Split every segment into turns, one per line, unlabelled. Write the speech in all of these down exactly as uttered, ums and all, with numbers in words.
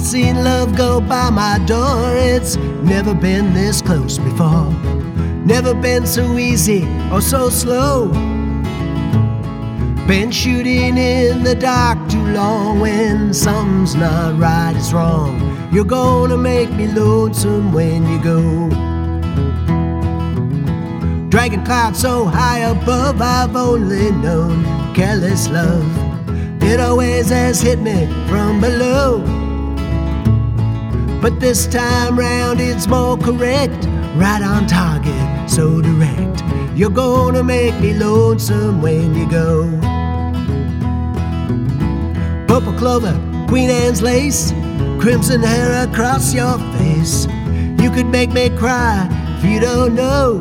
I've seen love go by my door. It's never been this close before. Never been so easy or so slow. Been shooting in the dark too long. When something's not right, it's wrong. You're gonna make me lonesome when you go. Dragging clouds so high above, I've only known careless love. It always has hit me from below. But this time round it's more correct. Right on target, so direct. You're gonna make me lonesome when you go. Purple clover, Queen Anne's lace, crimson hair across your face. You could make me cry if you don't know.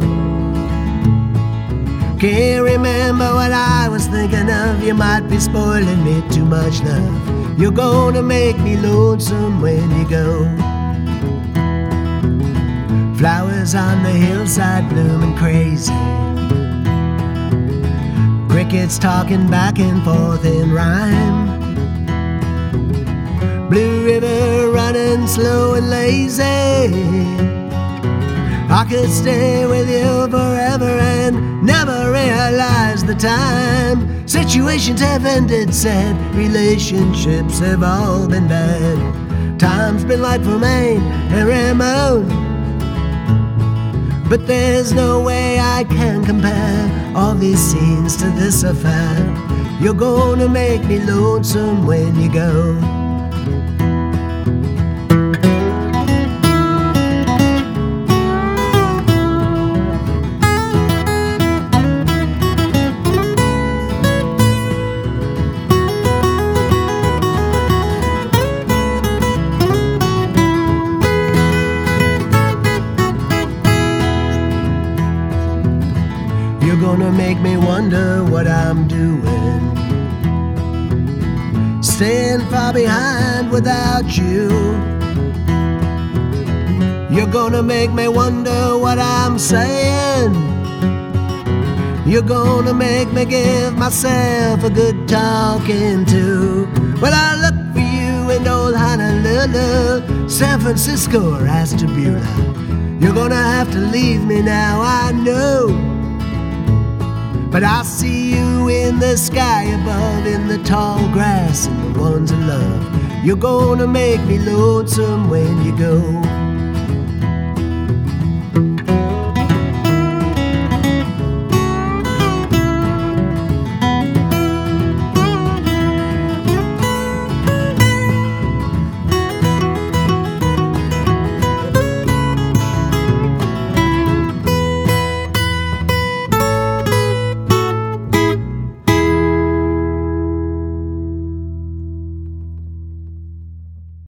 Can't remember what I was thinking of. You might be spoiling me too much love. You're gonna make me lonesome when you go. Flowers on the hillside blooming crazy. Crickets talking back and forth in rhyme. Blue river running slow and lazy. I could stay with you forever and never realize the time. Situations have ended sad, relationships have all been bad. Time's been like for Maine and Ramon. But there's no way I can compare all these scenes to this affair. You're gonna make me lonesome when you go. You're gonna make me wonder what I'm doing, staying far behind without you. You're gonna make me wonder what I'm saying. You're gonna make me give myself a good talking to. Well, I look for you in old Honolulu, San Francisco or Ashtabula. You're gonna have to leave me now, I know. But I see you in the sky above, in the tall grass and the ones I love. You're gonna make me lonesome when you go.